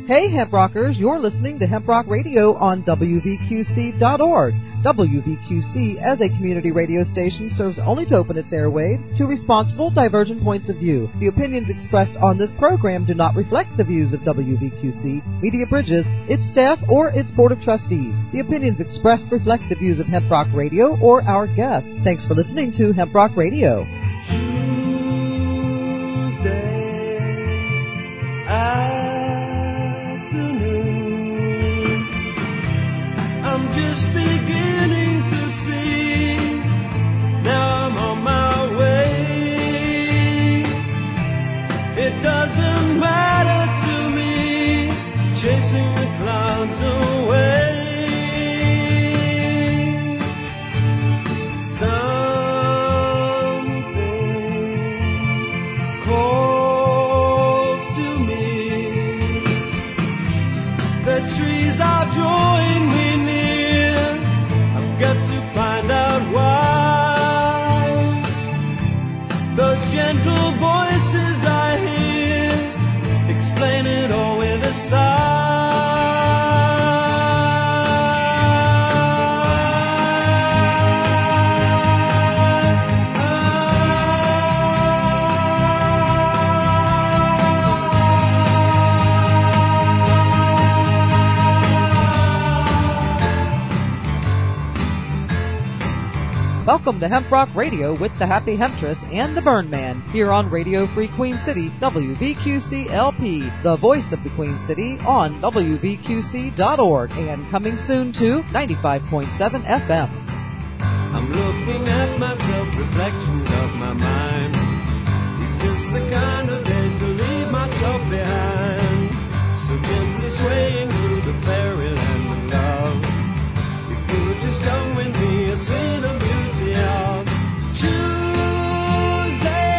Hey, Hemp Rockers, you're listening to Hemp Rock Radio on WVQC.org. WVQC, as a community radio station, serves only to open its airwaves to responsible, divergent points of view. The opinions expressed on this program do not reflect the views of WVQC, Media Bridges, its staff, or its Board of Trustees. The opinions expressed reflect the views of Hemp Rock Radio or our guests. Thanks for listening to Hemp Rock Radio. I'm just beginning to see. Now I'm on my way. It doesn't matter to me, chasing the clouds away. Something calls to me. The trees are drawing me. Find out why those gentle voices I hear explain it all with a sigh. Welcome to Hemp Rock Radio with the Happy Hemptress and the Burn Man, here on Radio Free Queen City, WVQC-LP, the voice of the Queen City, on WVQC.org, and coming soon to 95.7 FM. I'm looking at myself, reflections of my mind. It's just the kind of day to leave myself behind. So gently swaying through the fairyland of love. If you would just come with me and see the beauty of Tuesday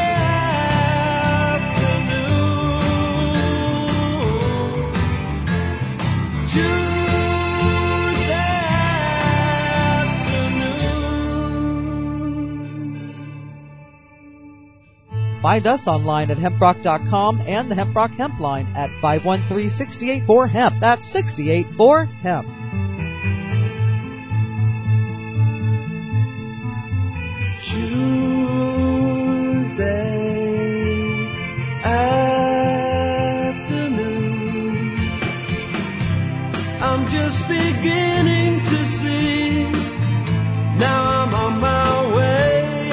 afternoon. Tuesday afternoon. Find us online at hemprock.com and the Hemp Rock Hemp line at 513-684-HEMP. That's 684-HEMP. Tuesday afternoon, I'm just beginning to see. Now I'm on my way.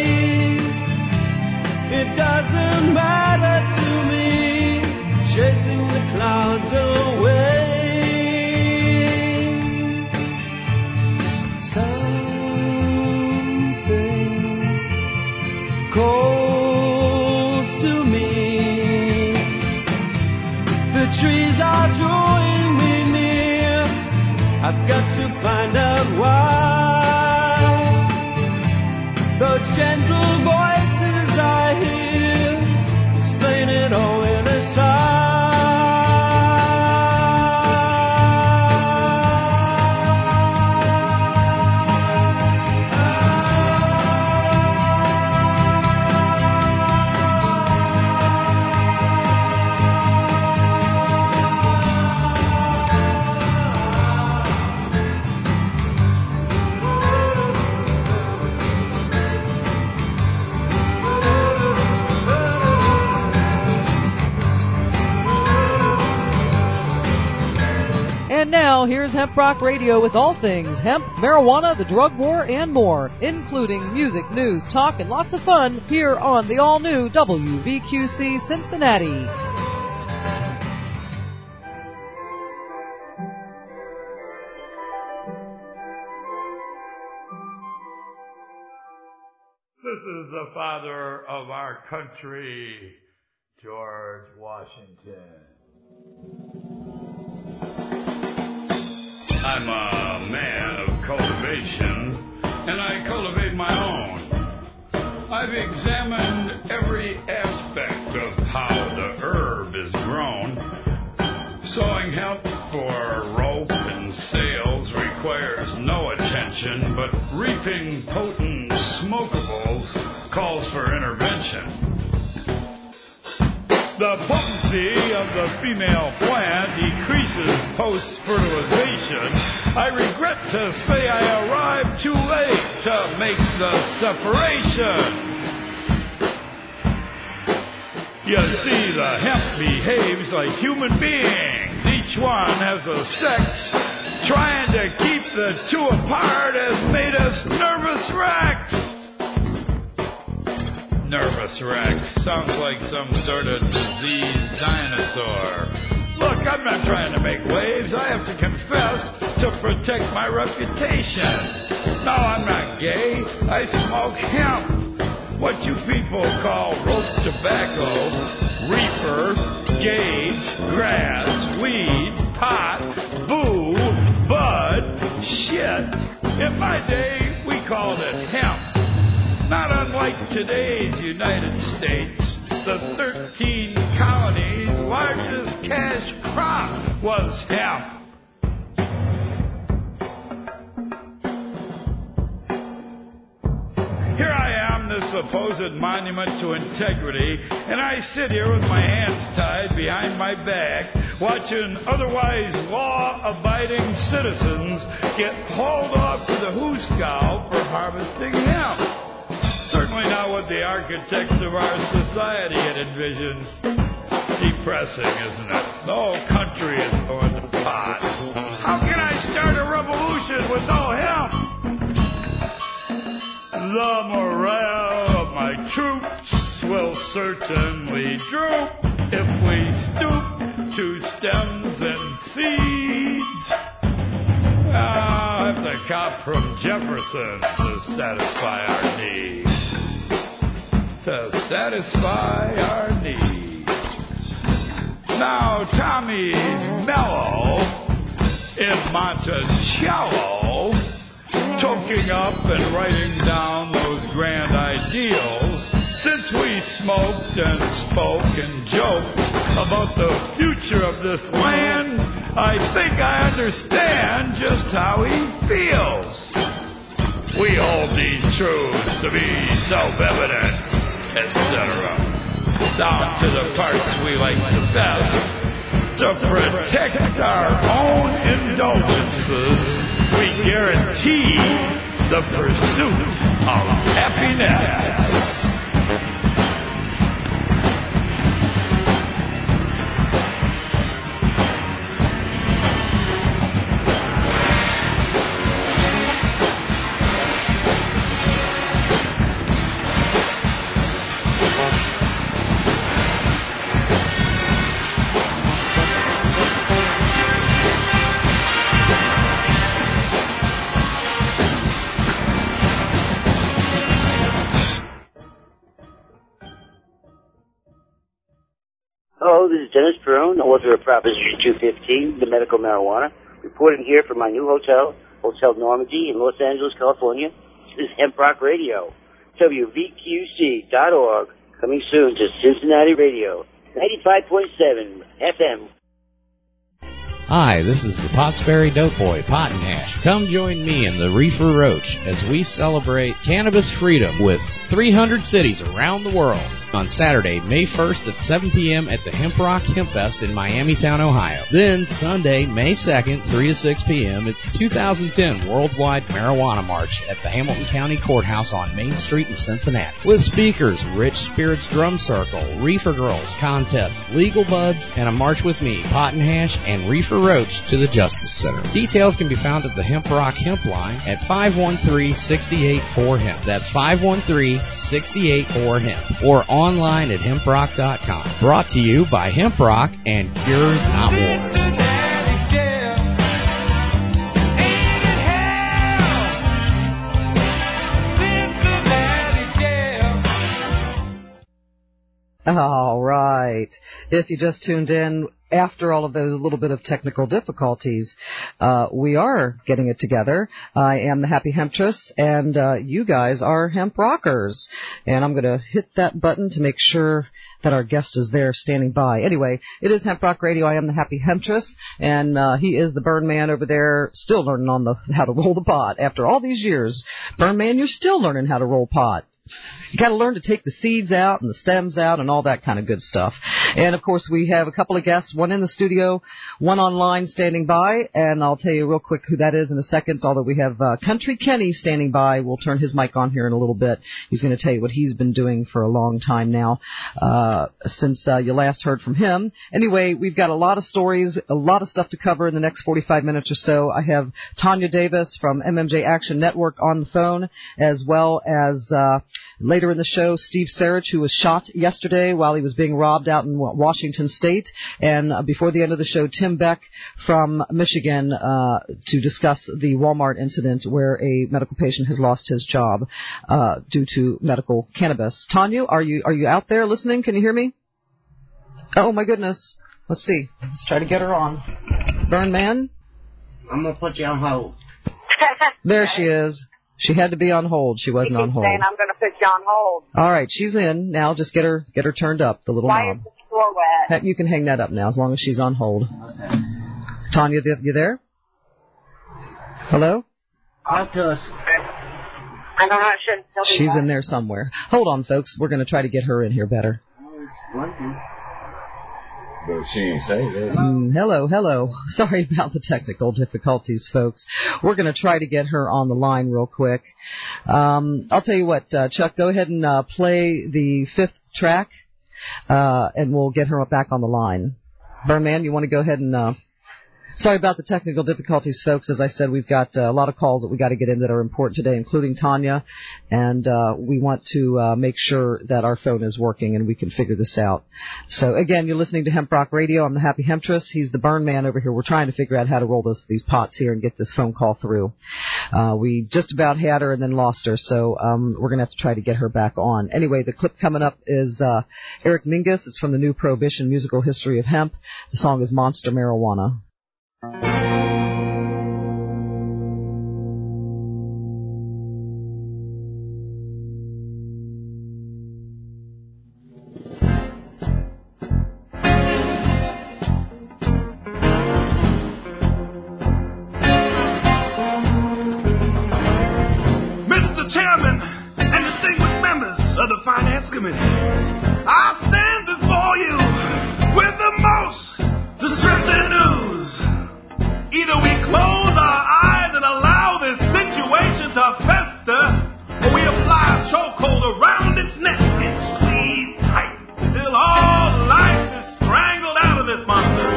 It doesn't matter to me, chasing the clouds away. Calls to me. The trees are drawing me near. I've got to find out why. Those gentle voices I hear explain it all in a sigh. And now, here's Hemp Rock Radio with all things hemp, marijuana, the drug war, and more, including music, news, talk, and lots of fun here on the all-new WVQC Cincinnati. This is the father of our country, George Washington. I'm a man of cultivation, and I cultivate my own. I've examined every aspect of how the herb is grown. Sowing hemp for rope and sales requires no attention, but reaping potent smokables calls for intervention. The The potency of the female plant decreases post-fertilization. I regret to say I arrived too late to make the separation. You see, the hemp behaves like human beings. Each one has a sex. Trying to keep the two apart has made us nervous wrecks. Nervous wreck sounds like some sort of diseased dinosaur. Look, I'm not trying to make waves. I have to confess to protect my reputation. No, I'm not gay. I smoke hemp. What you people call rope tobacco, reefer, gauge, grass, weed, pot, boo, bud, shit. In my day, we called it hemp. Not unlike today's United States, the 13 colonies' largest cash crop was hemp. Here I am, the supposed monument to integrity, and I sit here with my hands tied behind my back, watching otherwise law-abiding citizens get hauled off to the hoosegow for harvesting hemp. Certainly not what the architects of our society had envisioned. Depressing, isn't it? The whole country is going to pot. How can I start a revolution with no hemp? The morale of my troops will certainly droop if we stoop to stems and seeds. I'll have to cop from Jefferson to satisfy our needs. To satisfy our needs. Now Tommy's mellow in Monticello, toking up and writing down those grand ideals. Since we smoked and spoke and joked about the future of this land, I think I understand just how he feels. We hold these truths to be self-evident, etc. Down to the parts we like the best. To protect our own indulgences, we guarantee the pursuit of happiness. Hello, this is Dennis Perone, author of Proposition 215, the medical marijuana, reporting here from my new hotel, Hotel Normandy in Los Angeles, California. This is Hemp Rock Radio, WVQC.org, coming soon to Cincinnati Radio, 95.7 FM. Hi, this is the Pottsberry Dope Boy, Pot and Hash. Come join me and the Reefer Roach as we celebrate cannabis freedom with 300 cities around the world on Saturday, May 1st at 7 p.m. at the Hemp Rock Hemp Fest in Miamitown, Ohio. Then Sunday, May 2nd, 3 to 6 p.m., it's the 2010 Worldwide Marijuana March at the Hamilton County Courthouse on Main Street in Cincinnati. With speakers, Rich Spirits Drum Circle, Reefer Girls, contests, legal buds, and a march with me, Pot and Hash, and Reefer Roach to the Justice Center. Details can be found at the Hemp Rock Hemp line at 513-68-4-HEMP. That's 513-68-4-HEMP. Or online at hemprock.com. Brought to you by Hemp Rock and Cures Not Wars. All right. If you just tuned in, after all of those little bit of technical difficulties, we are getting it together. I am the Happy Hemptress, and you guys are Hemp Rockers. And I'm going to hit that button to make sure that our guest is there standing by. Anyway, it is Hemp Rock Radio. I am the Happy Hemptress, and he is the Burn Man over there, still learning on how to roll the pot. After all these years, Burn Man, you're still learning how to roll pot. You got to learn to take the seeds out and the stems out and all that kind of good stuff. And, of course, we have a couple of guests, one in the studio, one online standing by, and I'll tell you real quick who that is in a second, although we have Country Kenny standing by. We'll turn his mic on here in a little bit. He's going to tell you what he's been doing for a long time now, since you last heard from him. Anyway, we've got a lot of stories, a lot of stuff to cover in the next 45 minutes or so. I have Tanya Davis from MMJ Action Network on the phone, as well as later in the show, Steve Sarich, who was shot yesterday while he was being robbed out in Washington State. And before the end of the show, Tim Beck from Michigan to discuss the Walmart incident where a medical patient has lost his job due to medical cannabis. Tanya, are you out there listening? Can you hear me? Oh, my goodness. Let's see. Let's try to get her on. Burn Man? I'm going to put you on hold. There she is. She had to be on hold. She wasn't on hold. Saying I'm going to put you on hold. All right, she's in now. Just get her turned up. The little Why knob. is the floor wet? You can hang that up now as long as she's on hold. Okay. Tanya, you there? Hello? Talk to us. I don't know. I shouldn't tell you She's that. in there somewhere. Hold on, folks. We're going to try to get her in here better. But she ain't say that. Hello. Sorry about the technical difficulties, folks. We're going to try to get her on the line real quick. I'll tell you what, Chuck, go ahead and play the 5th track, and we'll get her back on the line. Burnman, you want to go ahead and... Sorry about the technical difficulties, folks. As I said, we've got a lot of calls that we got to get in that are important today, including Tanya, and we want to make sure that our phone is working and we can figure this out. So, again, you're listening to Hemp Rock Radio. I'm the Happy Hemptress. He's the Burn Man over here. We're trying to figure out how to roll these pots here and get this phone call through. We just about had her and then lost her, so we're going to have to try to get her back on. Anyway, the clip coming up is Eric Mingus. It's from the New Prohibition Musical History of Hemp. The song is Monster Marijuana. Mr. Chairman and distinguished members of the Finance Committee, I stand before you with the most distressing news. Either we close our eyes and allow this situation to fester, or we apply a chokehold around its neck and squeeze tight till all life is strangled out of this monster.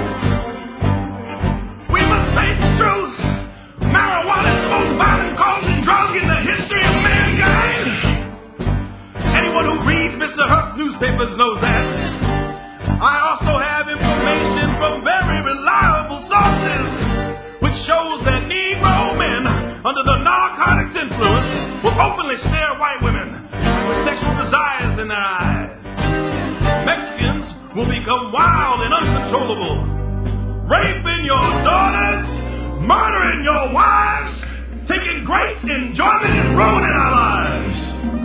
We must face the truth. Marijuana is the most violent causing drug in the history of mankind. Anyone who reads Mr. Hurt's newspapers knows that. I also have information from very reliable sources which shows that Negro men under the narcotics influence will openly stare white women with sexual desires in their eyes. Mexicans will become wild and uncontrollable, raping your daughters, murdering your wives, taking great enjoyment in ruining our lives.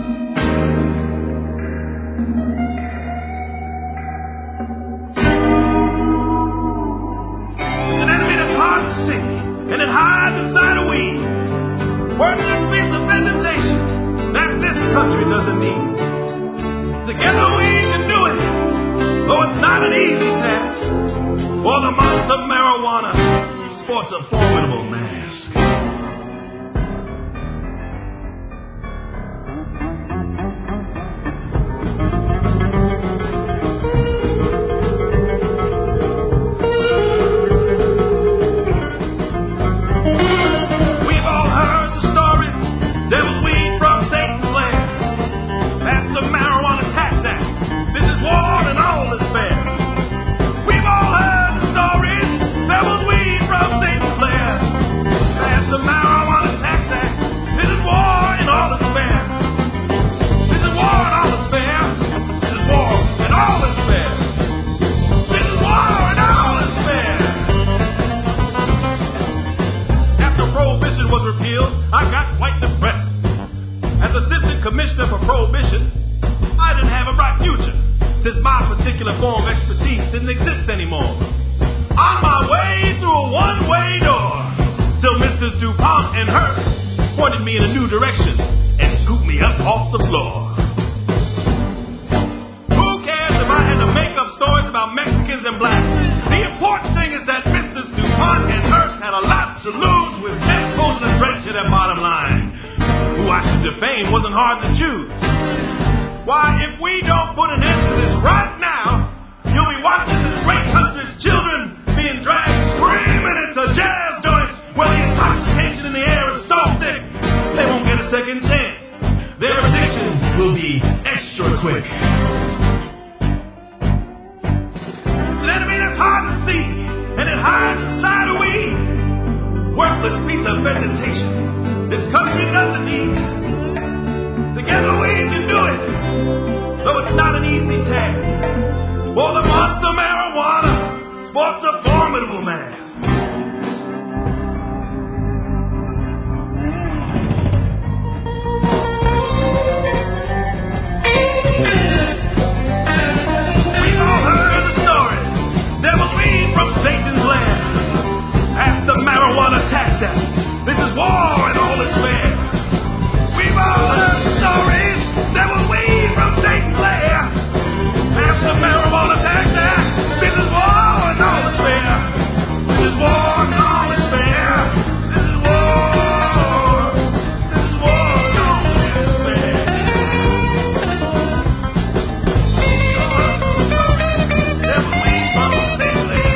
It's an enemy that's hard to see, and it hides inside a weed. Worthless piece of vegetation that this country doesn't need. Together we can do it, though it's not an easy task. For the monster of marijuana sports a formidable mask. Commissioner for Prohibition, I didn't have a bright future, since my particular form of expertise didn't exist anymore. On my way through a one-way door, till Mr. DuPont and Hurt pointed me in a new direction and scooped me up off the floor. relax. The important thing is that Mr. DuPont and Hearst had a lot to lose with death posing a threat to their bottom line. Who I should defame wasn't hard to choose. Why, if we don't put an end to this right now, you'll be watching this great country's children being dragged screaming into jazz joints where the intoxication in the air is so thick they won't get a second chance. Their addiction will be extra quick. It's an enemy that's hard to see, and it hides inside a weed. Worthless piece of vegetation this country doesn't need. Together we can do it, though it's not an easy task. For the monster marijuana sports a formidable mass. We've all heard the story. Devil weed from Satan's land. That's the Marijuana Tax Act. This is war and all is fair. We've all heard the stories. Devil weed from Satan's land. That's the Marijuana Tax Act. This is war and all is fair. This is war and all is fair. This is war. This is war and all is fair. Devil weed from Satan's land.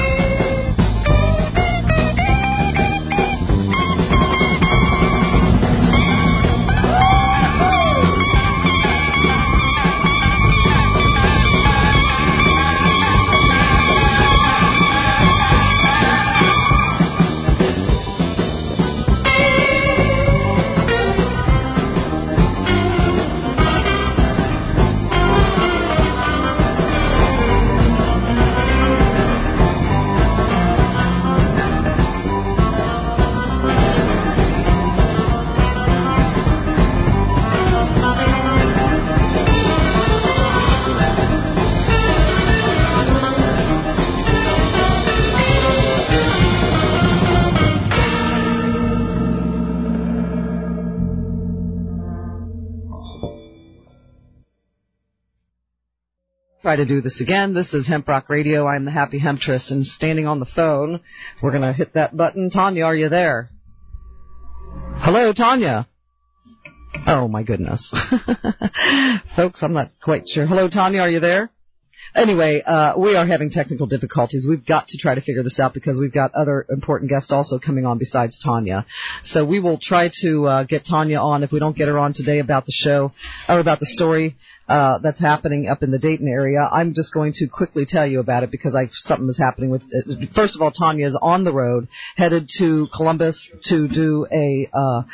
Try to do this again. This is Hemp Rock Radio. I'm the Happy Hemptress, and standing on the phone, we're going to hit that button. Tanya, are you there? Hello, Tanya. Oh, my goodness. Folks, I'm not quite sure. Hello, Tanya, are you there? Anyway, we are having technical difficulties. We've got to try to figure this out because we've got other important guests also coming on besides Tanya. So we will try to get Tanya on if we don't get her on today about the show or about the story that's happening up in the Dayton area. I'm just going to quickly tell you about it because something is happening with it. First of all, Tanya is on the road, headed to Columbus to do a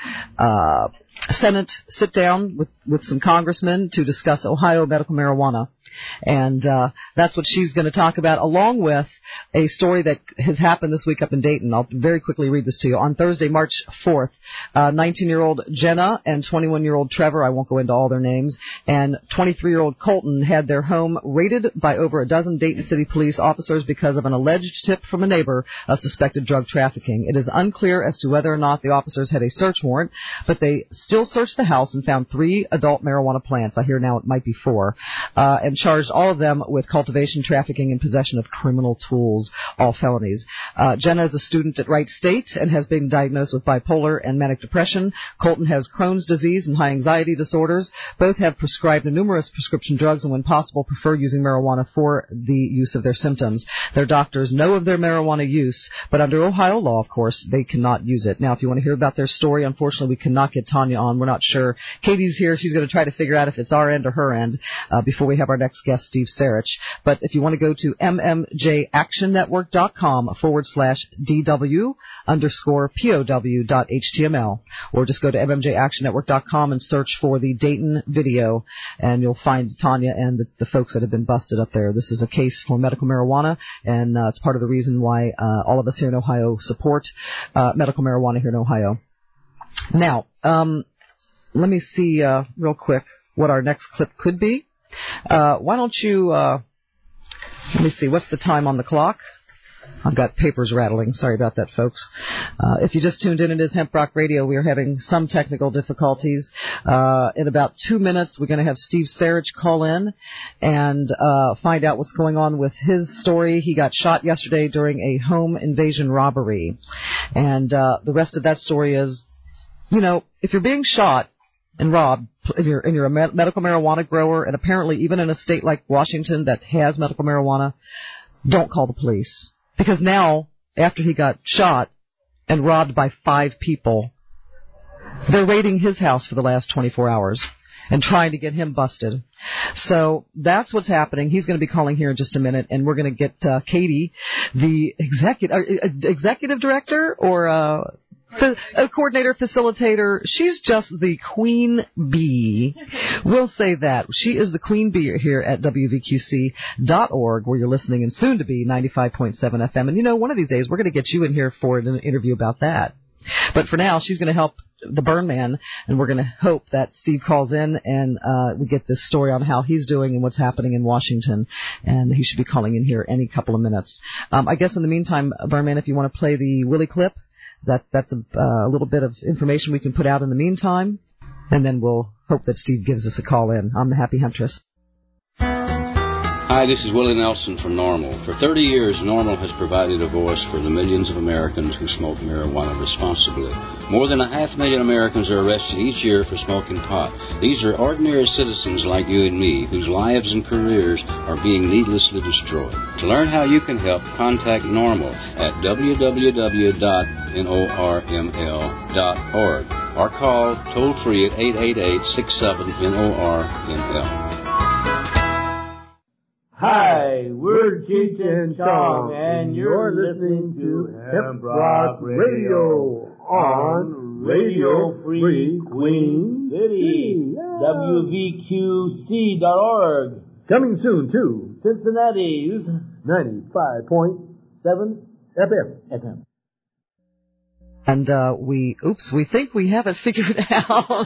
Senate sit-down with some congressmen to discuss Ohio medical marijuana. And that's what she's going to talk about, along with a story that has happened this week up in Dayton. I'll very quickly read this to you. On Thursday, March 4th, 19-year-old Jenna and 21-year-old Trevor, I won't go into all their names, and 23-year-old Colton had their home raided by over a dozen Dayton City police officers because of an alleged tip from a neighbor of suspected drug trafficking. It is unclear as to whether or not the officers had a search warrant, but they still searched the house and found 3 adult marijuana plants. I hear now it might be 4, and charged all of them with cultivation, trafficking, and possession of criminal tools, all felonies. Jenna is a student at Wright State and has been diagnosed with bipolar and manic depression. Colton has Crohn's disease and high anxiety disorders. Both have prescribed numerous prescription drugs and, when possible, prefer using marijuana for the use of their symptoms. Their doctors know of their marijuana use, but under Ohio law, of course, they cannot use it. Now, if you want to hear about their story, unfortunately, we cannot get Tanya on. We're not sure. Katie's here. She's going to try to figure out if it's our end or her end before we have our next guest, Steve Sarich. But if you want to go to mmjactionnetwork.com/DW_POW.html, or just go to mmjactionnetwork.com and search for the Dayton video, and you'll find Tanya and the folks that have been busted up there. This is a case for medical marijuana, and it's part of the reason why all of us here in Ohio support medical marijuana here in Ohio. Now, let me see real quick what our next clip could be. Why don't you, let me see, what's the time on the clock? I've got papers rattling. Sorry about that, folks. If you just tuned in, it is Hemp Rock Radio. We are having some technical difficulties. In about 2 minutes, we're going to have Steve Sarich call in and find out what's going on with his story. He got shot yesterday during a home invasion robbery. And the rest of that story is, you know, if you're being shot and robbed, if you're a medical marijuana grower, and apparently even in a state like Washington that has medical marijuana, don't call the police. Because now, after he got shot and robbed by 5 people, they're raiding his house for the last 24 hours and trying to get him busted. So that's what's happening. He's going to be calling here in just a minute, and we're going to get Katie, the executive director or a coordinator, facilitator. She's just the queen bee. We'll say that. She is the queen bee here at WVQC.org, where you're listening, and soon to be 95.7 FM. And, you know, one of these days we're going to get you in here for an interview about that. But for now, she's going to help the Burn Man, and we're going to hope that Steve calls in and we get this story on how he's doing and what's happening in Washington. And he should be calling in here any couple of minutes. I guess in the meantime, Burn Man, if you want to play the Willie clip, that's a little bit of information we can put out in the meantime, and then we'll hope that Steve gives us a call in. I'm the Happy Huntress. Hi, this is Willie Nelson from NORML. For 30 years, NORML has provided a voice for the millions of Americans who smoke marijuana responsibly. More than 500,000 Americans are arrested each year for smoking pot. These are ordinary citizens like you and me, whose lives and careers are being needlessly destroyed. To learn how you can help, contact NORML at www.norml.org or call toll-free at 888-67-NORML. Hi, we're Cheech and Chong, and you're listening to Hemp Rock Radio on Radio Free Queen City, WVQC.org. Coming soon to Cincinnati's 95.7 FM. And we think we have it figured out.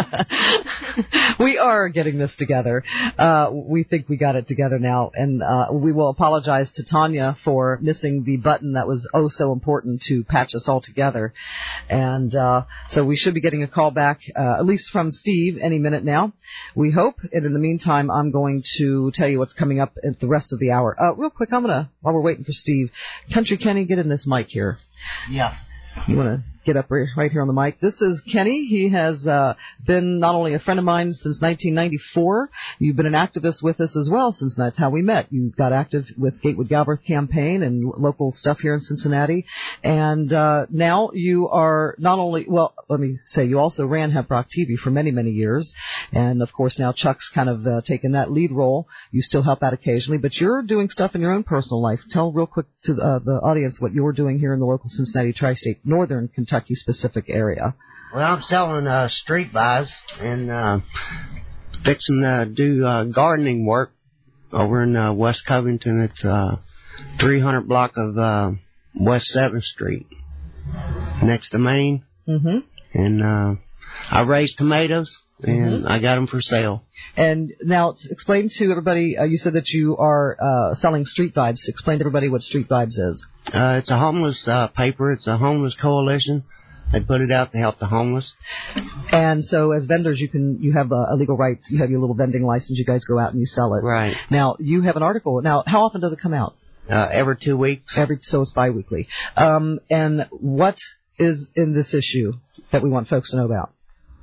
We are getting this together. We think we got it together now. And we will apologize to Tanya for missing the button that was so important to patch us all together. And so we should be getting a call back, at least from Steve, any minute now, we hope. And in the meantime, I'm going to tell you what's coming up at the rest of the hour. Real quick, while we're waiting for Steve, Country Kenny, get in this mic here. Yeah. You want to get up right here on the mic. This is Kenny. He has been not only a friend of mine since 1994. You've been an activist with us as well since that's how we met. You got active with Gatewood Galbraith campaign and local stuff here in Cincinnati. And now you are not only, well, let me say, you also ran Hemp Rock TV for many, many years. And, of course, now Chuck's kind of taken that lead role. You still help out occasionally, but you're doing stuff in your own personal life. Tell real quick to the audience what you're doing here in the local Cincinnati tri-state, northern Kentucky specific area. Well, I'm selling street buys and fixing to do gardening work over in West Covington. It's 300 block of West 7th Street, next to Main. Mm-hmm. And I raise tomatoes, and I got them for sale. And now explain to everybody, you said that you are selling Street Vibes. Explain to everybody what Street Vibes is. It's a homeless paper. It's a homeless coalition. They put it out to help the homeless. And so as vendors, you have a legal right. You have your little vending license. You guys go out and you sell it. Right. Now, you have an article. Now, how often does it come out? Every 2 weeks. So it's biweekly. And what is in this issue that we want folks to know about?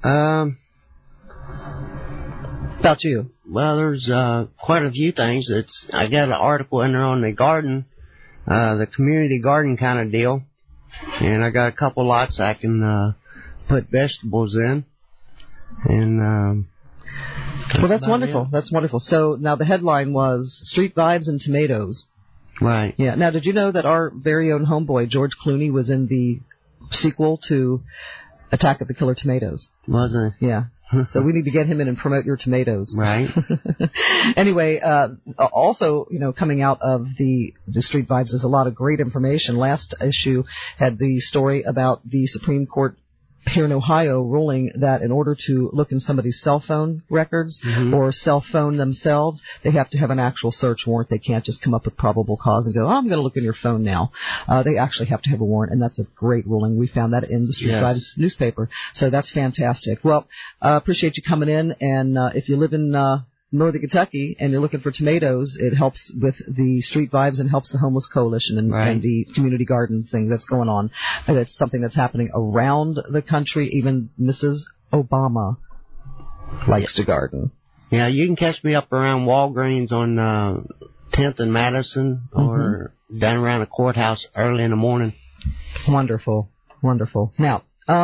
About you? Well, there's quite a few things. I got an article in there on the garden, the community garden kind of deal. And I got a couple lots I can put vegetables in. And well, that's wonderful. It. That's wonderful. So now the headline was Street Vibes and Tomatoes. Right. Yeah. Now, did you know that our very own homeboy, George Clooney, was in the sequel to Attack of the Killer Tomatoes? Was he? Yeah. So we need to get him in and promote your tomatoes. Right. Anyway, also, coming out of the Street Vibes is a lot of great information. Last issue had the story about the Supreme Court here in Ohio ruling that in order to look in somebody's cell phone records or cell phone themselves, they have to have an actual search warrant. They can't just come up with probable cause and go, I'm going to look in your phone now. They actually have to have a warrant, and that's a great ruling. We found that in the Street Vibes newspaper. So that's fantastic. Well, appreciate you coming in, and if you live in Northern Kentucky and you're looking for tomatoes, it helps with the Street Vibes and helps the Homeless Coalition and the community garden thing that's going on. And it's something that's happening around the country. Even Mrs. Obama likes to garden. Yeah, you can catch me up around Walgreens on 10th and Madison or down around the courthouse early in the morning. Wonderful. Wonderful. Now,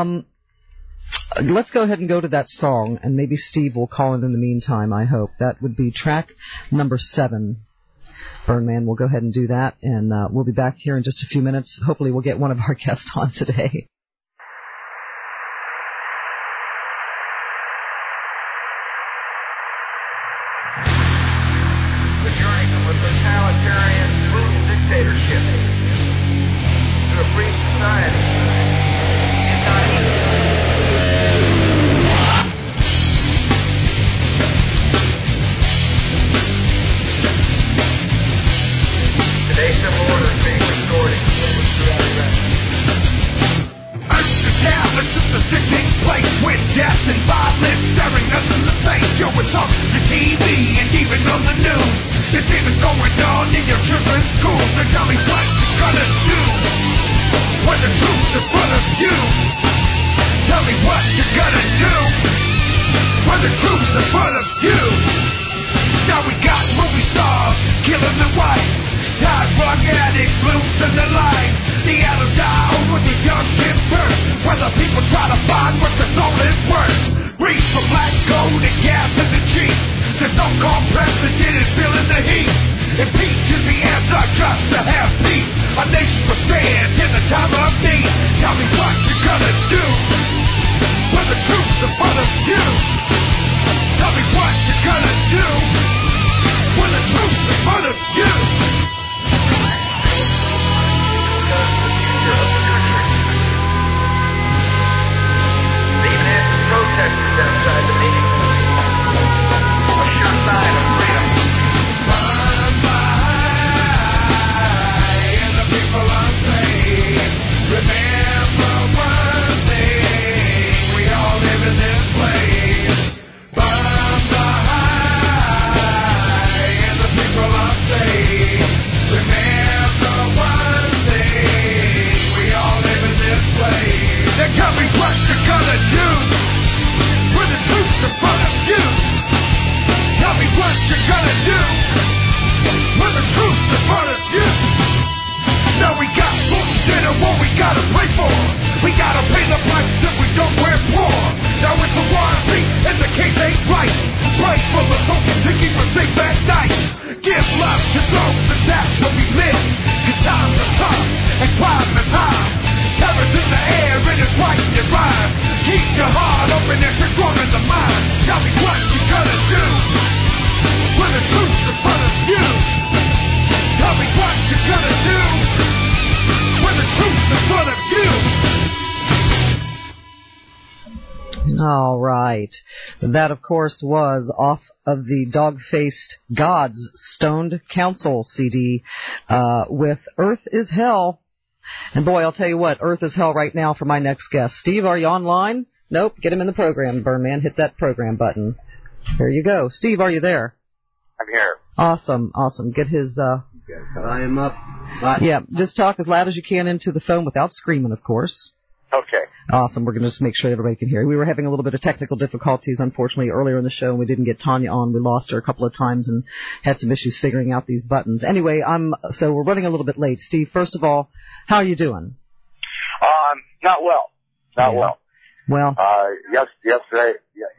let's go ahead and go to that song, and maybe Steve will call it in the meantime, I hope. That would be track number 7. Burnman, we'll go ahead and do that, and we'll be back here in just a few minutes. Hopefully we'll get one of our guests on today. The journey from a totalitarian brutal dictatorship to a free society. Today's civil order is being restored throughout Iraq. Earth is hell, it's just a sickening place with death and violence staring us in the face. Show us on the TV and even on the news. It's even going on in your children's schools. So tell me what you're gonna do when the truth's in front of you. Tell me what you're gonna do when the truth's in front of you. Now we got movie stars killing the wife, tired drug addicts losing their lives. The adults die over the young give birth, where the people try to find what the soul is worth. Reach for black gold and gas isn't cheap. The so-called president is feeling the heat. Impeach is the answer just to have peace. A nation will stand in the time of need. Tell me what you're gonna do when the truth's in front of you. Tell me what you're gonna do when the truth's in front of you. Even as the protesters outside the meeting, a sure sign of freedom. And the people unsaved, remember one thing, we all live in this place. And the people unsaved, remember one thing, we all live in this place. Now tell me what you're gonna do when the truth's in front of you. Tell me what you're gonna do when the truth's in front of you. Now we got bullshit and what we gotta pray for. We gotta pay the price if we don't wear poor. Now it's the war seat and the case ain't right. Pray for the soldiers who keep us safe at night. Give love to those that that's what we missed. Cause times are tough and crime is high. Terror's in the air and it's right in your rhymes. Keep your heart open and you're strong in the mind. Tell me what you're gonna do when the truth's in front of you. Tell me what you're gonna do when the truth's in front of you. All right. That, of course, was off of the Dog-Faced Gods Stoned Council CD with Earth is Hell. And boy, I'll tell you what, Earth is hell right now for my next guest. Steve, are you online? Nope. Get him in the program, Burnman. Hit that program button. There you go. Steve, are you there? I'm here. Awesome, awesome. Get his, I am up. Yeah, just talk as loud as you can into the phone without screaming, of course. Okay. Awesome. We're going to just make sure everybody can hear. We were having a little bit of technical difficulties, unfortunately, earlier in the show, and we didn't get Tanya on. We lost her a couple of times and had some issues figuring out these buttons. Anyway, so we're running a little bit late. Steve, first of all, how are you doing? Not well. Not well. Well. Yesterday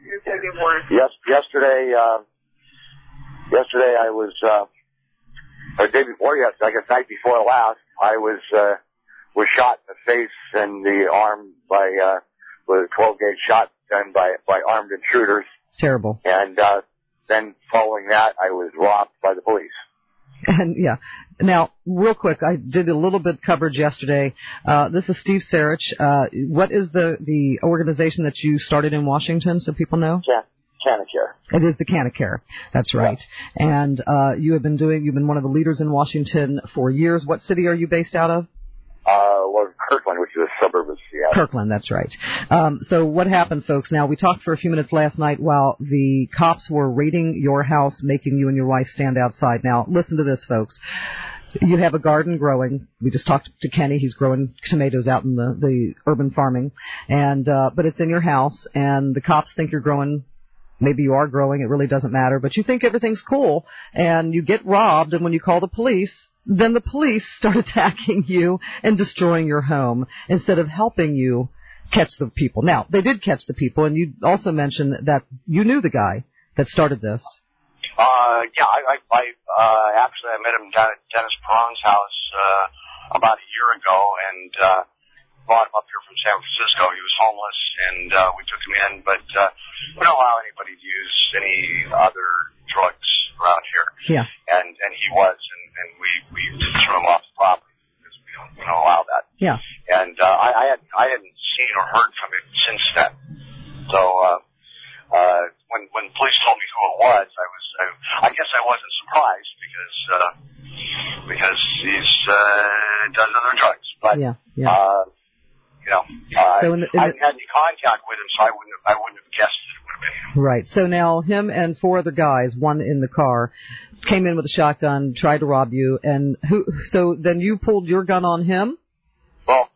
I was, or the day before yesterday, I guess night before last, I was shot in the face and the arm with a 12-gauge shotgun by armed intruders. Terrible. And then following that, I was robbed by the police. And yeah, Now, real quick, I did a little bit of coverage yesterday. This is Steve Sarich. What is the organization that you started in Washington, so people know? Canacare. It is the Canacare. That's right. Yeah. And you've been one of the leaders in Washington for years. What city are you based out of? Well, Kirkland, which is a suburb of Seattle. Kirkland, that's right. So what happened, folks? Now, we talked for a few minutes last night while the cops were raiding your house, making you and your wife stand outside. Now, listen to this, folks. You have a garden growing. We just talked to Kenny. He's growing tomatoes out in the urban farming. And but it's in your house, and the cops think you're growing. Maybe you are growing. It really doesn't matter. But you think everything's cool, and you get robbed, and when you call the police, then the police start attacking you and destroying your home instead of helping you catch the people. Now, they did catch the people, and you also mentioned that you knew the guy that started this. Yeah, actually I met him down at Dennis Perron's house about a year ago, and brought him up here from San Francisco. He was homeless, and we took him in, but we don't allow anybody to use any other drugs around here. Yeah. And he was, and we threw him off the property because we don't allow that. Yeah. And I hadn't seen or heard from him since then. So when police told me who it was, I guess I wasn't surprised because he's does other drugs. But yeah. I hadn't had any contact with him, so I wouldn't have guessed that it would have been him. Right. So now him and 4 other guys, one in the car, came in with a shotgun, tried to rob you, and so then you pulled your gun on him? Well,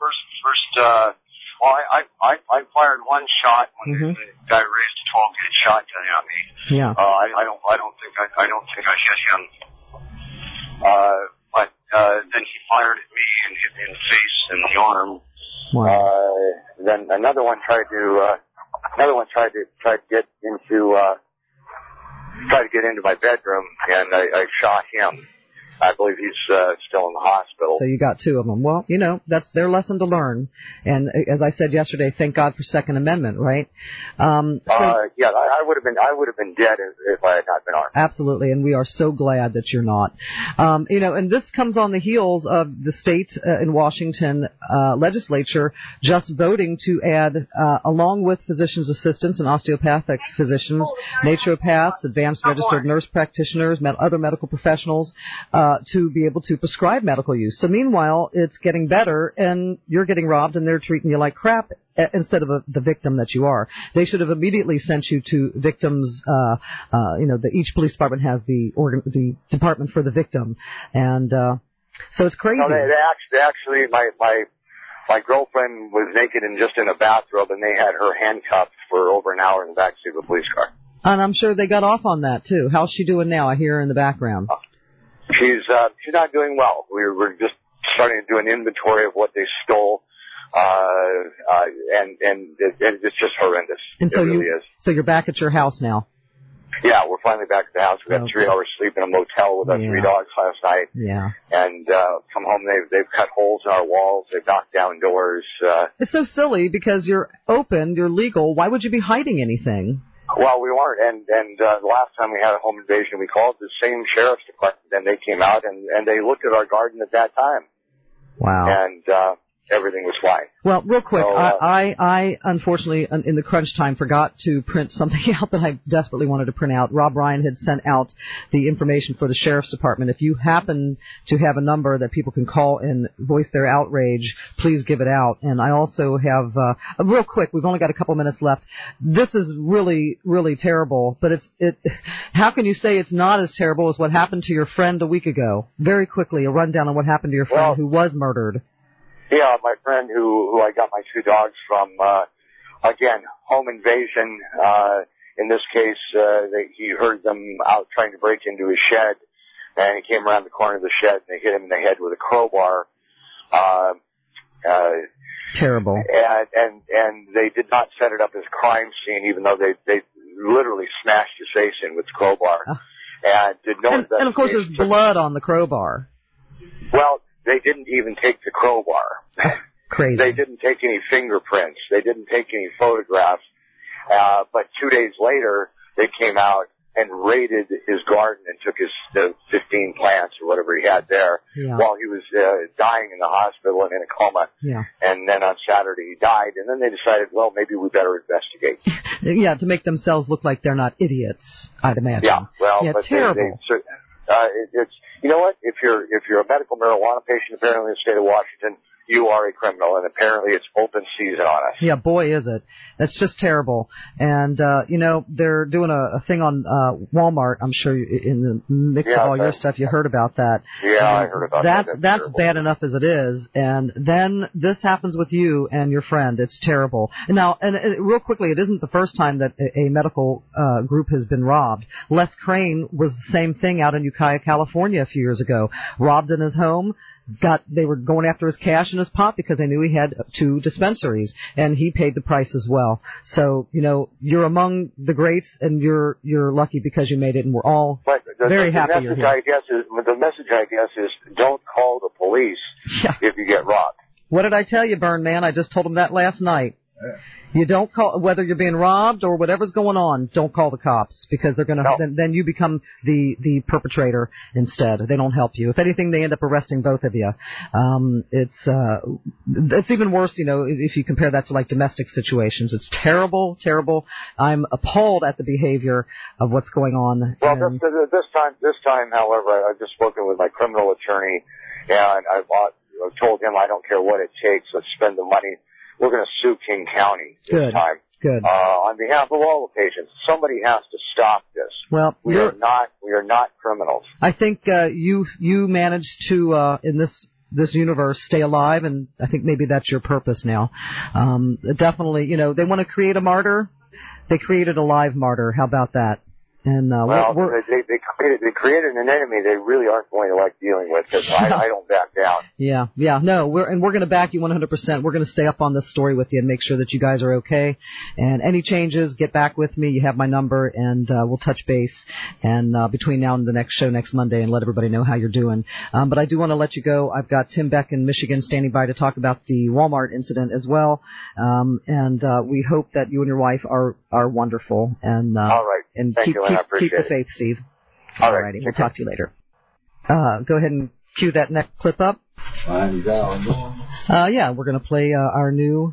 I fired one shot when the guy raised a 12-gauge shotgun at me. Yeah. I don't think I hit him. But then he fired at me and hit me in the face and the arm. Wow. Then another one tried to get into my bedroom, and I shot him. I believe he's still in the hospital. So you got 2 of them. Well, that's their lesson to learn. And as I said yesterday, thank God for Second Amendment, right? Yeah, I would have been dead if I had not been armed. Absolutely, and we are so glad that you're not. And this comes on the heels of the state in Washington legislature just voting to add, along with physician's assistants and osteopathic physicians, naturopaths, advanced registered nurse practitioners, other medical professionals, to be able to prescribe medical use. So meanwhile, it's getting better, and you're getting robbed, and they're treating you like crap instead of the victim that you are. They should have immediately sent you to victims. Each police department has the department for the victim, and so it's crazy. No, they actually, my girlfriend was naked and just in a bathrobe, and they had her handcuffed for over an hour in the backseat of a police car. And I'm sure they got off on that too. How's she doing now? I hear her in the background. She's not doing well. We're just starting to do an inventory of what they stole, and it's just horrendous. And so it really is. So you're back at your house now. Yeah, we're finally back at the house. We got 3 hours sleep in a motel with our 3 dogs last night. Yeah. And come home, they've cut holes in our walls. They've knocked down doors. It's so silly because you're open, you're legal. Why would you be hiding anything? Well, we weren't, and the last time we had a home invasion, we called the same sheriff's department, and they came out, and they looked at our garden at that time. Wow. And everything was fine. Well, real quick, so, I unfortunately, in the crunch time, forgot to print something out that I desperately wanted to print out. Rob Ryan had sent out the information for the sheriff's department. If you happen to have a number that people can call and voice their outrage, please give it out. And I also have, real quick, we've only got a couple minutes left. This is really, really terrible, but how can you say it's not as terrible as what happened to your friend a week ago? Very quickly, a rundown on what happened to your friend who was murdered. Yeah, my friend who I got my 2 dogs from, again, home invasion. In this case, he heard them out trying to break into his shed, and he came around the corner of the shed, and they hit him in the head with a crowbar. Terrible. And they did not set it up as a crime scene, even though they literally smashed his face in with the crowbar. And did no investigation. And of course, there's blood on the crowbar. Well, they didn't even take the crowbar. Crazy. They didn't take any fingerprints. They didn't take any photographs. But 2 days later, they came out and raided his garden and took his 15 plants or whatever he had there while he was dying in the hospital and in a coma. Yeah. And then on Saturday he died, and then they decided, well, maybe we better investigate. Yeah, to make themselves look like they're not idiots, I'd imagine. Yeah, well, yeah, but terrible. It's you know what? If you're a medical marijuana patient, apparently in the state of Washington, you are a criminal, and apparently it's open season on us. Yeah, boy, is it. That's just terrible. And, they're doing a thing on Walmart, I'm sure in the mix of all your stuff, you heard about that. Yeah, I heard about that. That's bad enough as it is. And then this happens with you and your friend. It's terrible. Now, and real quickly, it isn't the first time that a medical group has been robbed. Les Crane was the same thing out in Ukiah, California a few years ago. Robbed in his home. They were going after his cash in his pot because they knew he had 2 dispensaries, and he paid the price as well. So, you're among the greats, and you're lucky because you made it, and we're all very happy you're here. The message, I guess, is don't call the police if you get robbed. What did I tell you, Burn Man? I just told him that last night. You don't call, whether you're being robbed or whatever's going on, don't call the cops because they're going to, then you become the perpetrator instead. They don't help you. If anything, they end up arresting both of you. It's even worse, if you compare that to like domestic situations. It's terrible, terrible. I'm appalled at the behavior of what's going on. Well, this time, however, I've just spoken with my criminal attorney and I've told him I don't care what it takes. Let's spend the money. We're going to sue King County this time. Good. On behalf of all the patients, somebody has to stop this. Well, we are not criminals. I think you managed to in this universe stay alive, and I think maybe that's your purpose now. Definitely, they want to create a martyr. They created a live martyr. How about that? And they created an enemy they really aren't going to like dealing with because I don't back down. Yeah. No, we're going to back you 100%. We're going to stay up on this story with you and make sure that you guys are okay. And any changes, get back with me. You have my number, and we'll touch base. And between now and the next show next Monday, and let everybody know how you're doing. But I do want to let you go. I've got Tim Beck in Michigan standing by to talk about the Walmart incident as well. And we hope that you and your wife are wonderful. And all right. And Thank keep you, and I appreciate the faith, Steve. All righty. We'll talk to you later. Go ahead and cue that next clip up. Fine, yeah, we're going to play our new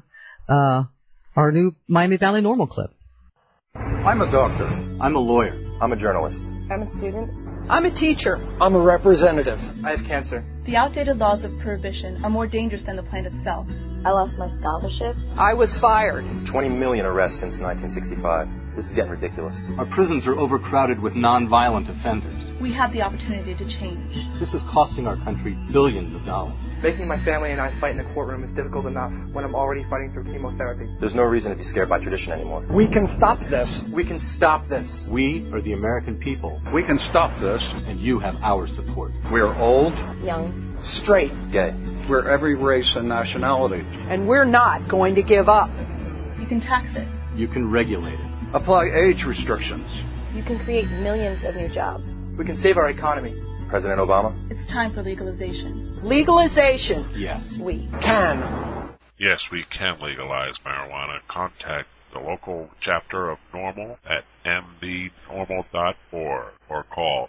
Miami Valley Normal clip. I'm a doctor. I'm a lawyer. I'm a journalist. I'm a student. I'm a teacher. I'm a representative. I have cancer. The outdated laws of prohibition are more dangerous than the plant itself. I lost my scholarship. I was fired. 20 million arrests since 1965. This is getting ridiculous. Our prisons are overcrowded with non-violent offenders. We have the opportunity to change. This is costing our country billions of dollars. Making my family and I fight in a courtroom is difficult enough when I'm already fighting through chemotherapy. There's no reason to be scared by tradition anymore. We can stop this. We can stop this. We are the American people. We can stop this. And you have our support. We're old. Young. Straight. Gay. We're every race and nationality. And we're not going to give up. You can tax it. You can regulate it. Apply age restrictions. You can create millions of new jobs. We can save our economy. President Obama? It's time for legalization. Legalization. Yes. We can. Yes, we can legalize marijuana. Contact the local chapter of NORML at mbnormal.org or call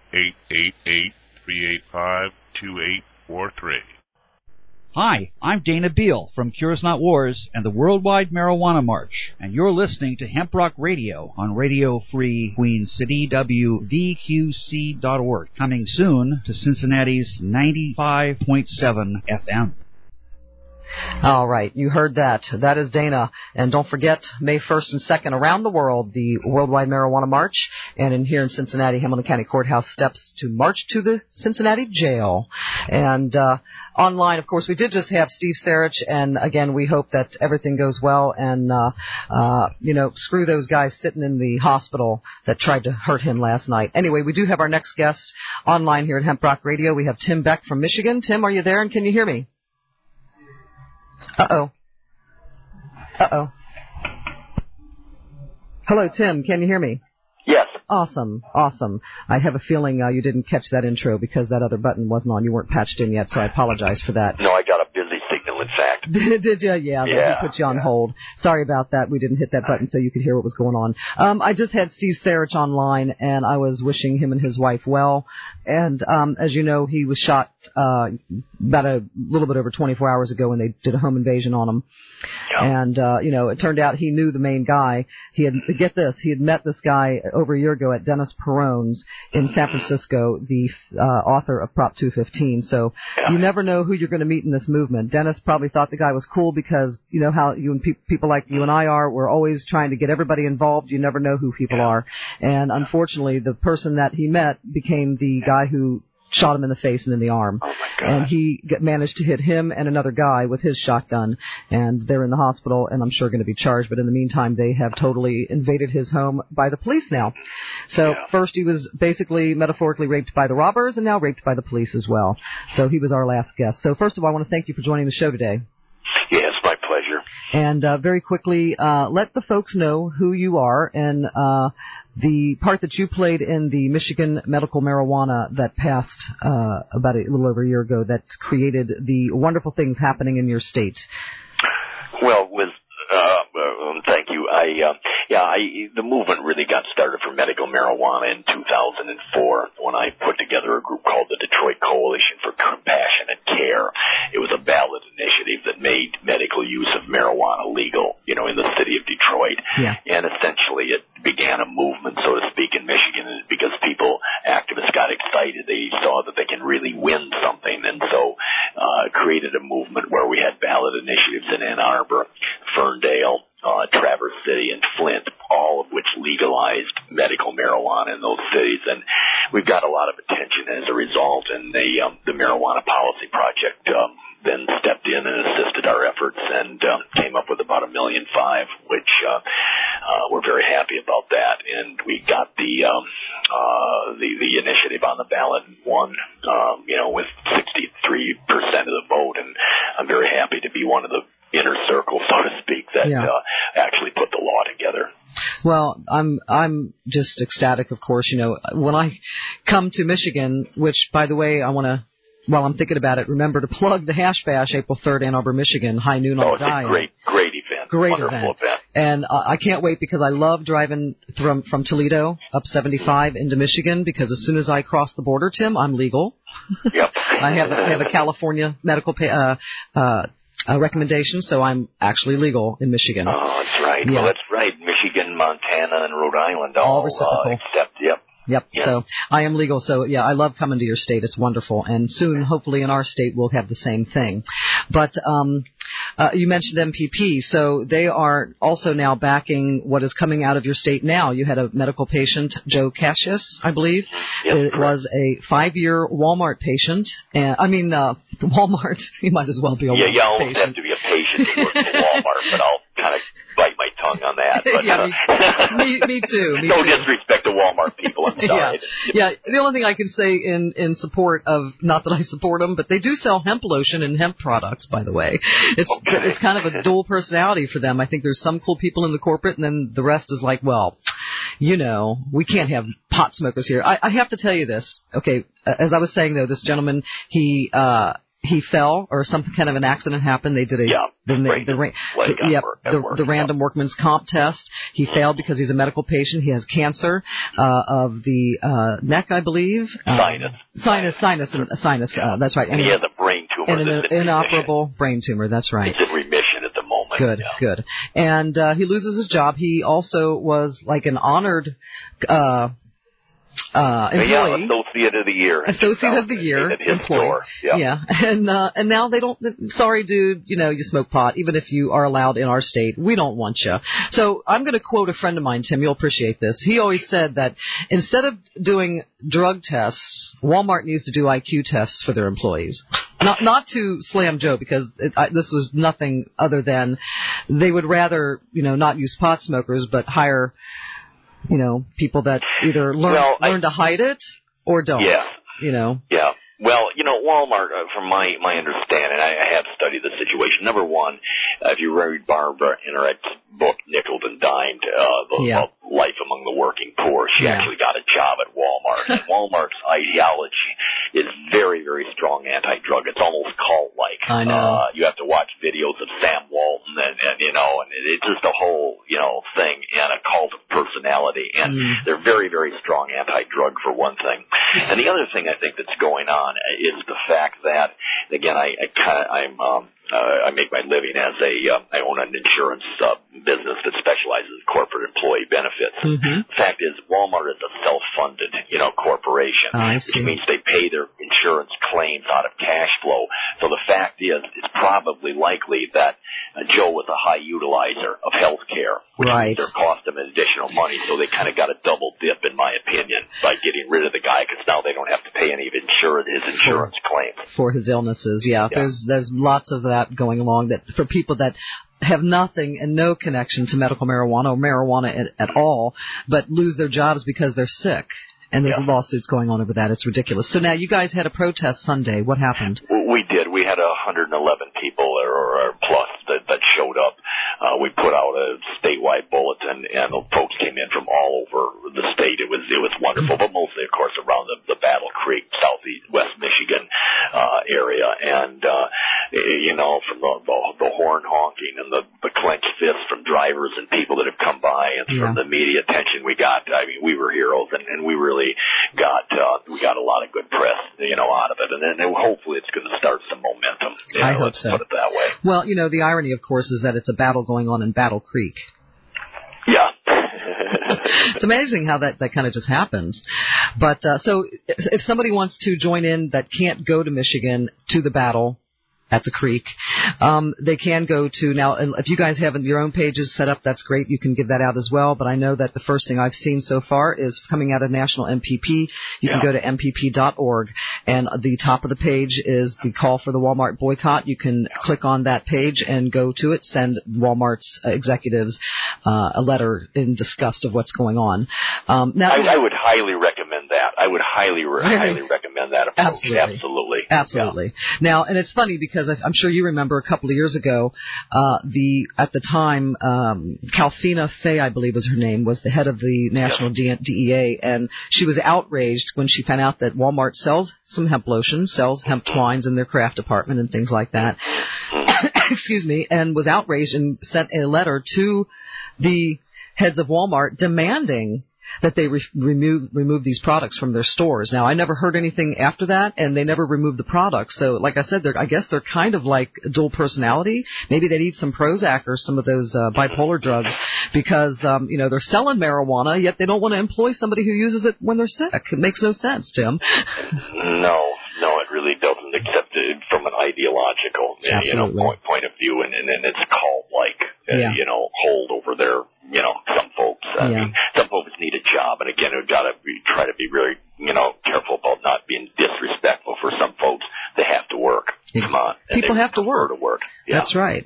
888-385-2843. Hi, I'm Dana Beal from Cures Not Wars and the Worldwide Marijuana March, and you're listening to Hemp Rock Radio on Radio Free Queen City, WVQC.org, coming soon to Cincinnati's 95.7 FM. All right, you heard that. That is Dana. And don't forget, May 1st and 2nd around the world, the Worldwide Marijuana March. And here in Cincinnati, Hamilton County Courthouse steps to march to the Cincinnati jail. And online, of course, we did just have Steve Sarich. And again, we hope that everything goes well. And, screw those guys sitting in the hospital that tried to hurt him last night. Anyway, we do have our next guest online here at Hemp Rock Radio. We have Tim Beck from Michigan. Tim, are you there? And can you hear me? Uh-oh. Hello, Tim. Can you hear me? Yes. Awesome. I have a feeling you didn't catch that intro because that other button wasn't on. You weren't patched in yet, so I apologize for that. No, I got a busy signal voicemail, in fact. Did you? Yeah, we put you on hold. Sorry about that. We didn't hit that button so you could hear what was going on. I just had Steve Sarich online, and I was wishing him and his wife well. And as you know, he was shot about a little bit over 24 hours ago when they did a home invasion on him. Yeah. And, it turned out he knew the main guy. He had met this guy over a year ago at Dennis Peron's in San Francisco, the author of Prop 215. So you never know who you're going to meet in this movement. Dennis probably thought the guy was cool because you know how you and people like you and I are. We're always trying to get everybody involved. You never know who people are. And unfortunately, the person that he met became the guy who shot him in the face and in the arm. Oh, my God. And he managed to hit him and another guy with his shotgun, and they're in the hospital and I'm sure going to be charged. But in the meantime, they have totally invaded his home by the police now. So first he was basically metaphorically raped by the robbers and now raped by the police as well. So he was our last guest. So first of all, I want to thank you for joining the show today. Yes, my pleasure. And very quickly, let the folks know who you are and the part that you played in the Michigan medical marijuana that passed about a little over a year ago that created the wonderful things happening in your state. Well, thank you. The movement really got started for medical marijuana in 2004 when I put together a group called the Detroit Coalition for Compassionate Care. It was a ballot initiative that made medical use of marijuana legal, in the city of Detroit. Yeah. And essentially it began a movement, so to speak, in Michigan because activists got excited. They saw that they can really win something, and so created a movement where we had ballot initiatives in Ann Arbor, Ferndale, Traverse City, and Flint, all of which legalized medical marijuana in those cities. And we've got a lot of attention as a result, and the Marijuana Policy Project then stepped in and assisted our efforts and came up with about $1.5 million, which we're very happy about that. And we got the initiative on the ballot and won, with 63% of the vote. And I'm very happy to be one of the inner circle, so to speak, that actually put the law together. Well, I'm just ecstatic, of course. When I come to Michigan, which, by the way, I want to, while I'm thinking about it, remember to plug the Hash Bash, April 3rd, Ann Arbor, Michigan, high noon on the dial. It's a great event. Wonderful event. And I can't wait because I love driving from Toledo up 75 into Michigan because as soon as I cross the border, Tim, I'm legal. Yep. I have a California medical recommendation, so I'm actually legal in Michigan. Oh, that's right. Yeah. Well, that's right. Michigan, Montana, and Rhode Island all reciprocal. Yep. Yeah. So I am legal. So I love coming to your state. It's wonderful. And soon, hopefully in our state, we'll have the same thing. But, you mentioned MPP. So they are also now backing what is coming out of your state now. You had a medical patient, Joe Cassius, I believe. Yes, it was a 5-year Walmart patient. Walmart, you might as well be a Walmart patient. You almost have to be a patient to work for Walmart, but I'll kind of bite my tongue on that. But, me too. No disrespect to Walmart people. I'm sorry. Yeah. The only thing I can say in support of, not that I support them, but they do sell hemp lotion and hemp products, by the way. It's kind of a dual personality for them. I think there's some cool people in the corporate, and then the rest is like, well, we can't have pot smokers here. I have to tell you this. Okay, as I was saying though, this gentleman, he fell or some kind of an accident happened. They did the random workman's comp test. He failed because he's a medical patient. He has cancer of the neck, I believe. Sinus. That's right. And he has a brain tumor. And an inoperable brain tumor. That's right. It's in remission at the moment. Good. And he loses his job. He also was like an honored employee. Associate of the Year. Associate of the Year employee. Yeah. And now they don't, sorry dude, you smoke pot, even if you are allowed in our state. We don't want you. So I'm going to quote a friend of mine, Tim, you'll appreciate this. He always said that instead of doing drug tests, Walmart needs to do IQ tests for their employees. Not to slam Joe, because this was nothing other than they would rather, not use pot smokers, but hire people that either learn to hide it or don't. Yeah. Yeah. Well, Walmart, from my understanding, I have studied the situation. Number one, if you read Barbara Innert's book, Nickeled and Dimed, about life among the working poor, she actually got a job at Walmart. And Walmart's ideology is very, very strong anti-drug. It's almost cult-like. I know. You have to watch videos of Sam Walton and it's just a whole, thing and a cult of personality. And they're very, very strong anti-drug for one thing. And the other thing I think that's going on is the fact that, again, I make my living as I own an insurance business that specializes in corporate employee benefits. The fact is, Walmart is a self-funded, corporation, which means they pay their insurance claims out of cash flow. So the fact is, it's probably likely that Joe was a high utilizer of health care, which means they're costing them additional money. So they kind of got a double dip, in my opinion, by getting rid of the guy, because now they don't have to pay any of his insurance claims for his illnesses. Yeah. There's lots of that going along that for people that have nothing and no connection to medical marijuana or marijuana at all, but lose their jobs because they're sick. And there's lawsuits going on over that. It's ridiculous. So now you guys had a protest Sunday. What happened? We did. We had 111 people or plus that showed up. We put out a statewide bulletin, and the folks came in from all over the state. It was wonderful, but mostly, of course, around the Battle Creek, southeast West Michigan area, and from the horn honking and the clenched fists from drivers and people that have come by, and from the media attention we got. I mean, we were heroes, and we really got a lot of good press, out of it, and then hopefully it's going to start some momentum. I hope so. Put it that way. Well, the irony, of course, is that it's a battle going on in Battle Creek. Yeah. It's amazing how that kind of just happens. But so if somebody wants to join in that can't go to Michigan to the battle at the creek, they can go to now. And if you guys have your own pages set up, that's great. You can give that out as well. But I know that the first thing I've seen so far is coming out of National MPP. You can go to mpp.org, and the top of the page is the call for the Walmart boycott. You can click on that page and go to it. Send Walmart's executives a letter in disgust of what's going on. Now, I would highly recommend that. I would highly recommend that approach. Absolutely. Yeah. Now, and it's funny because I'm sure you remember a couple of years ago, at the time, Calfina Fay, I believe was her name, was the head of the National DEA, and she was outraged when she found out that Walmart sells some hemp lotion, sells hemp twines in their craft department and things like that. Excuse me, and was outraged and sent a letter to the heads of Walmart demanding that they remove these products from their stores. Now, I never heard anything after that, and they never removed the products. So, like I said, I guess they're kind of like dual personality. Maybe they need some Prozac or some of those bipolar drugs because, they're selling marijuana, yet they don't want to employ somebody who uses it when they're sick. It makes no sense, Tim. No, it really doesn't, except from an ideological, point of view, and it's cult-like, hold over their, some folks. I mean, some folks need a job, and again, we've got to try to be really, careful about not being disrespectful. For some folks, they have to work. Come on. People have to work. Yeah. That's right.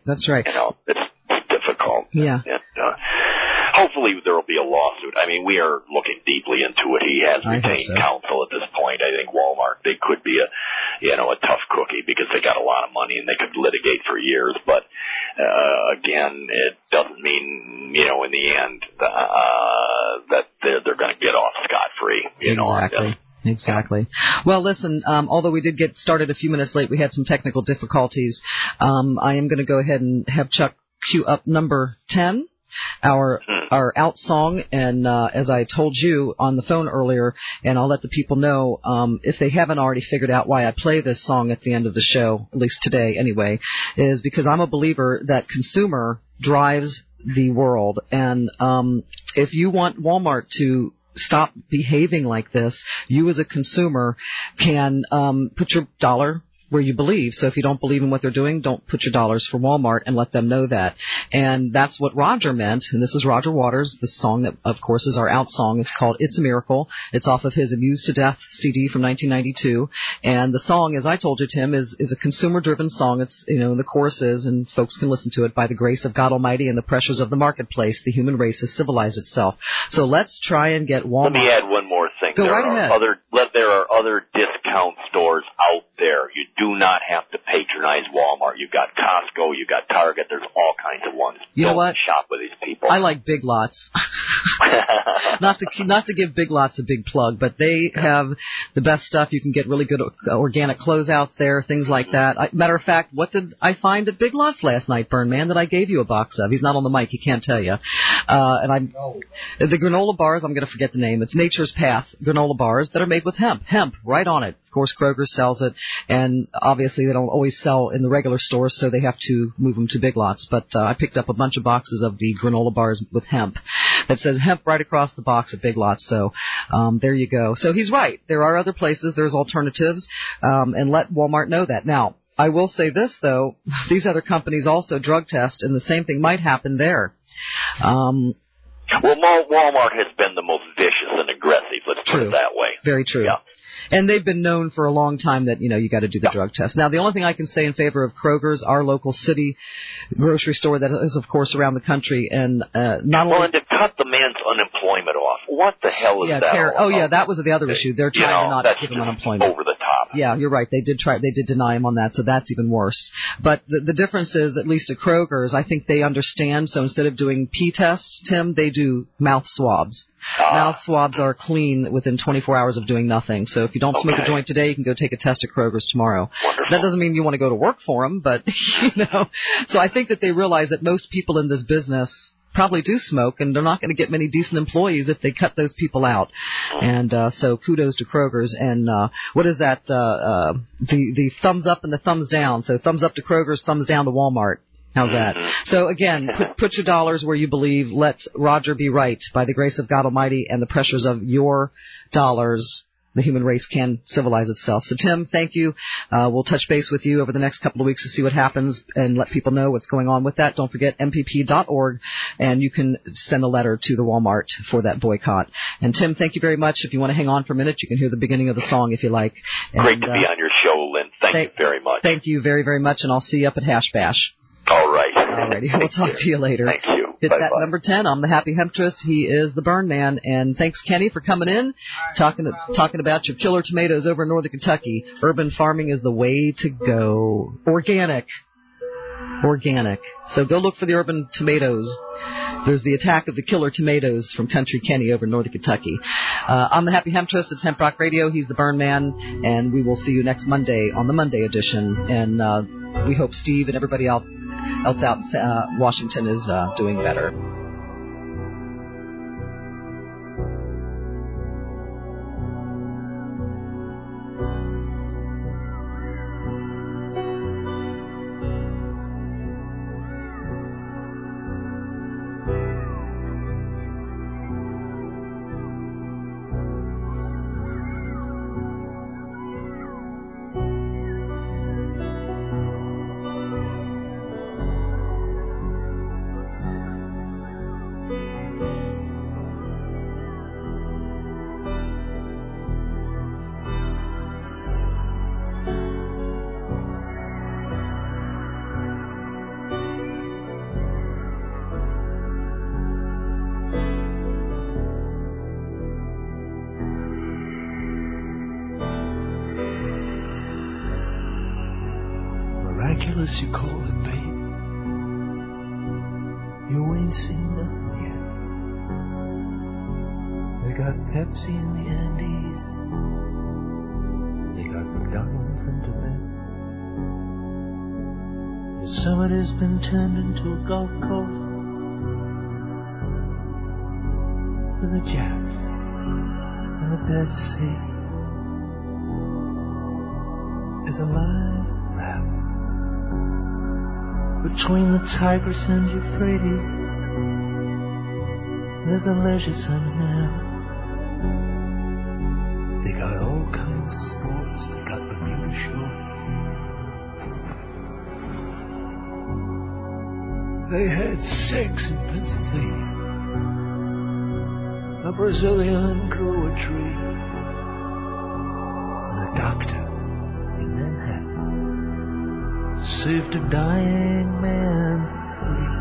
It's difficult. Yeah. And, hopefully there will be a lawsuit. I mean, we are looking deeply into it. He has retained counsel at this point. I think Walmart, they could be a tough cookie because they got a lot of money and they could litigate for years. But, again, it doesn't mean, in the end, that they're going to get off scot-free, Exactly. Well, listen, although we did get started a few minutes late, we had some technical difficulties. I am going to go ahead and have Chuck cue up number 10. Our out song, and as I told you on the phone earlier, and I'll let the people know if they haven't already figured out why I play this song at the end of the show, at least today anyway, is because I'm a believer that consumer drives the world, and if you want Walmart to stop behaving like this, you as a consumer can put your dollar where you believe. So if you don't believe in what they're doing, don't put your dollars for Walmart, and let them know that. And that's what Roger meant. And this is Roger Waters. The song that, of course, is our out song is called It's a Miracle. It's off of his Amused to Death CD from 1992. And the song, as I told you, Tim, is a consumer-driven song. It's, the chorus is, and folks can listen to it, by the grace of God Almighty and the pressures of the marketplace, the human race has civilized itself. So let's try and get Walmart. Let me add one more thing. Go right ahead. There are other discount stores out there. You do not have to patronize Walmart. You've got Costco, you've got Target. There's all kinds of ones. You know what? Shop with these people. I like Big Lots. Not to give Big Lots a big plug, but they have the best stuff. You can get really good organic closeouts there, things like that. Matter of fact, what did I find at Big Lots last night, Burn Man, that I gave you a box of? He's not on the mic. He can't tell you. The granola bars, I'm going to forget the name. It's Nature's Path granola bars that are made with hemp. Hemp, right on it. Of course, Kroger sells it, and obviously they don't always sell in the regular stores, so they have to move them to Big Lots. But I picked up a bunch of boxes of the granola bars with hemp. That says hemp right across the box at Big Lots. So there you go. So he's right. There are other places. There's alternatives, and let Walmart know that. Now, I will say this, though. These other companies also drug test, and the same thing might happen there. Well, Walmart has been the most vicious and aggressive, let's put it that way. Very true. Yeah. And they've been known for a long time that, you got to do the drug test. Now, the only thing I can say in favor of Kroger's, our local city grocery store that is, of course, around the country, and and to cut the man's unemployment off. What the hell is that? That was the other issue. They're trying to not give him unemployment. Over the top. Yeah, you're right. They did deny him on that, so that's even worse. But the difference is, at least at Kroger's, I think they understand. So instead of doing pee tests, Tim, they do mouth swabs. Mouth swabs are clean within 24 hours of doing nothing. So if you don't smoke a joint today, you can go take a test at Kroger's tomorrow. Wonderful. That doesn't mean you want to go to work for them, but, So I think that they realize that most people in this business probably do smoke, and they're not going to get many decent employees if they cut those people out. And so kudos to Kroger's. And what is that? The thumbs up and the thumbs down. So thumbs up to Kroger's, thumbs down to Walmart. How's that? So again, put your dollars where you believe. Let Roger be right. By the grace of God Almighty and the pressures of your dollars, the human race can civilize itself. So, Tim, thank you. We'll touch base with you over the next couple of weeks to see what happens and let people know what's going on with that. Don't forget MPP.org, and you can send a letter to the Walmart for that boycott. And, Tim, thank you very much. If you want to hang on for a minute, you can hear the beginning of the song if you like. And, great to be on your show, Lynn. Thank you very much. Thank you very, very much, and I'll see you up at Hash Bash. All right. All righty. We'll talk to you later. Thank you. Hit Bye-bye. that number 10. I'm the Happy Hemptress. He is the Burn Man. And thanks, Kenny, for coming in, talking about your killer tomatoes over in northern Kentucky. Urban farming is the way to go. Organic. So go look for the urban tomatoes. There's the attack of the killer tomatoes from Country Kenny over in northern Kentucky. I'm the Happy Hemptress. It's Hemp Rock Radio. He's the Burn Man. And we will see you next Monday on the Monday edition. And we hope Steve and everybody else out in Washington is doing better. You call it, babe. You ain't seen nothing yet. They got Pepsi in the Andes. They got McDonald's in Tibet. Yosemite has been turned into a golf course for the Jacks and the Dead Sea is a live rap. Between the Tigris and Euphrates, there's a leisure center now. They got all kinds of sports. They got Bermuda shorts. They had sex in Pennsylvania. A Brazilian grew a tree. And a doctor in Manhattan saved a dying man free.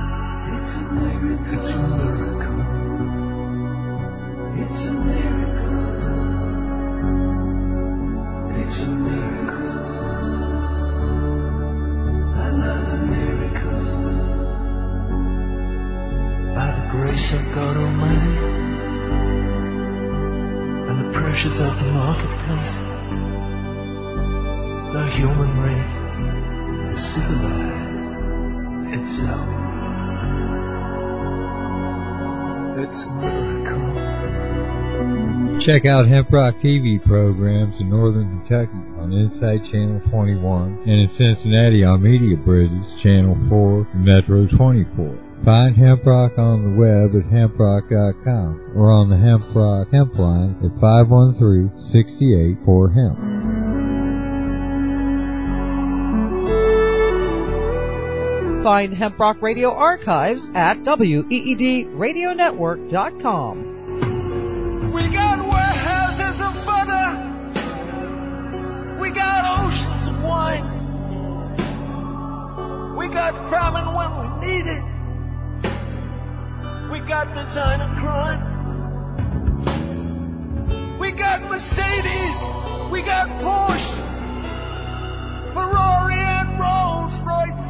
It's a miracle. It's a miracle. It's a miracle. It's a miracle. Another miracle. By the grace of God Almighty and the pressures of the marketplace, the human race has civilized itself. It's a miracle. Check out Hemp Rock TV programs in Northern Kentucky on Inside Channel 21 and in Cincinnati on Media Bridges Channel 4 and Metro 24. Find Hemp Rock on the web at hemprock.com or on the Hemp Rock Hemp line at 513-68-4-HEMP. Find Hemp Rock Radio archives at weedradionetwork.com. We got warehouses of butter. We got oceans of wine. We got famine when we need it. We got designer crime. We got Mercedes. We got Porsche, Ferrari and Rolls Royce.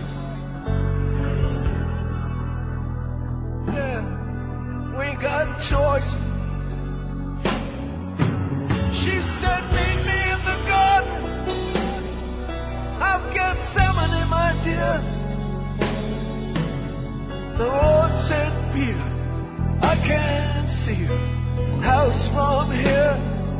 Yeah, we ain't got a choice. She said, meet me in the garden of Gethsemane, my dear. The Lord said, Peter, I can't see your house from here.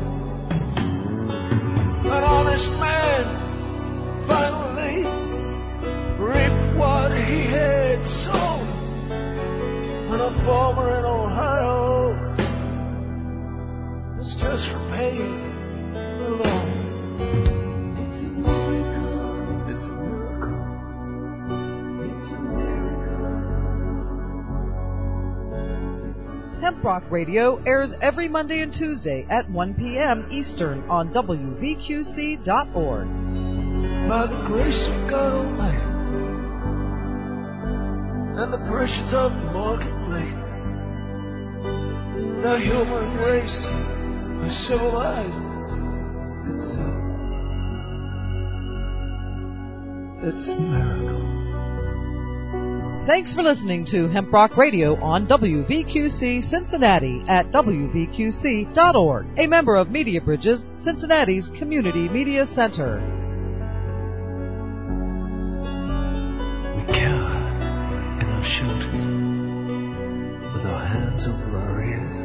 An honest man finally reaped what he had sown. And a farmer in Ohio was just repaid the loan. It's a miracle. It's a miracle. It's a miracle. Hemp Rock Radio airs every Monday and Tuesday at 1 p.m. Eastern on WVQC.org. By the grace of God Almighty and the pressures of the marketplace, the human race is civilized itself. It's a miracle. Thanks for listening to Hemp Rock Radio on WVQC Cincinnati at WVQC.org, a member of Media Bridges, Cincinnati's Community Media Center. We cower in our shelters with our hands over our ears.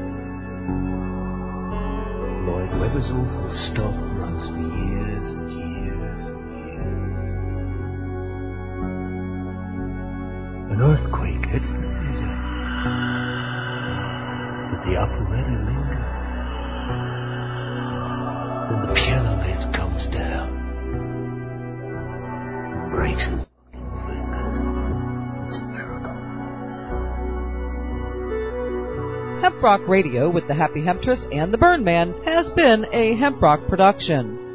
Lloyd Webber's awful stock runs for years and years and years. An earthquake hits the theater, but the operetta lingers. Then the piano lid comes down and breaks his fingers. It's a miracle. Hemp Rock Radio with the Happy Hemptress and the Burn Man has been a Hemp Rock production.